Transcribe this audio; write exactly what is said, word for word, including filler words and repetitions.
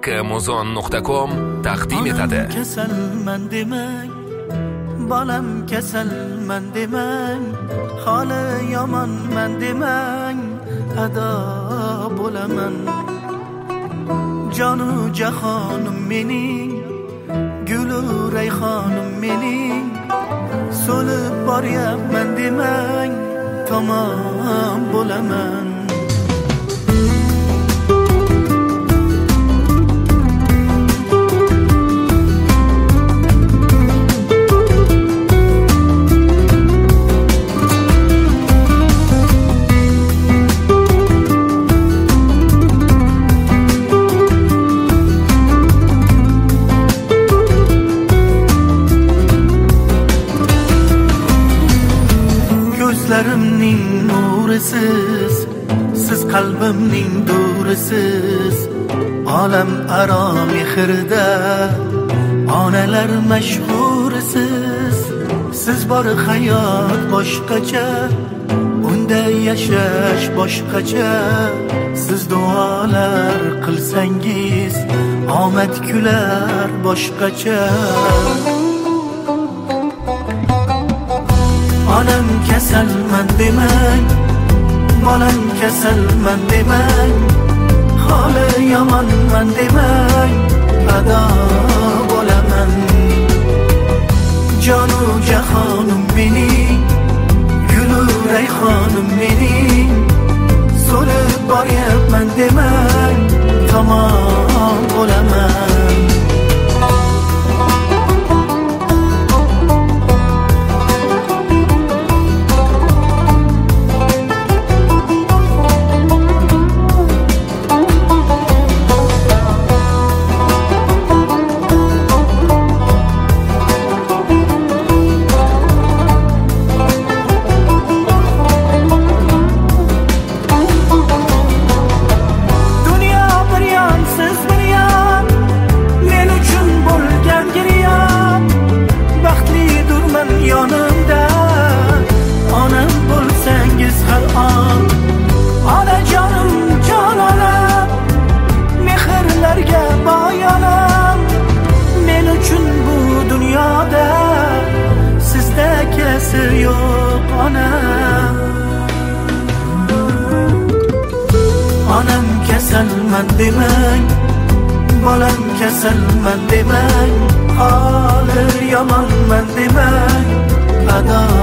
muzon nuqta com taqdim etadi. Kasalman demang, bolam kasalman demang, holi yomonman demang, ado bo'laman. Jonu jahonim mening, gulu rayhonim mening, so'lib boryapman demang, tamom bo'laman. Ko'zlarimning nurisiz, siz qalbimning durisiz, olam aro mehrda onalar mashhurisiz. Siz bor hayot boshqacha, unda yashash boshqacha. Siz duolar qilsangiz omad kular boshqacha. Onam kasalman demang, bolam kasalman demang, holi yomonman demang, ado bo'laman. Jonu jahonim mening, gulu rayhonim mening, so'lib boryapman demang, tamom bo'laman. Yonimda onam bo'lsangiz har on, onajonim jonolam, mehrlarga boy onam. Men uchun bu dunyoda sizdekisi yo'q onam. Onam kasalman demang, bolam kasalman demang, holi yomonman demang, ado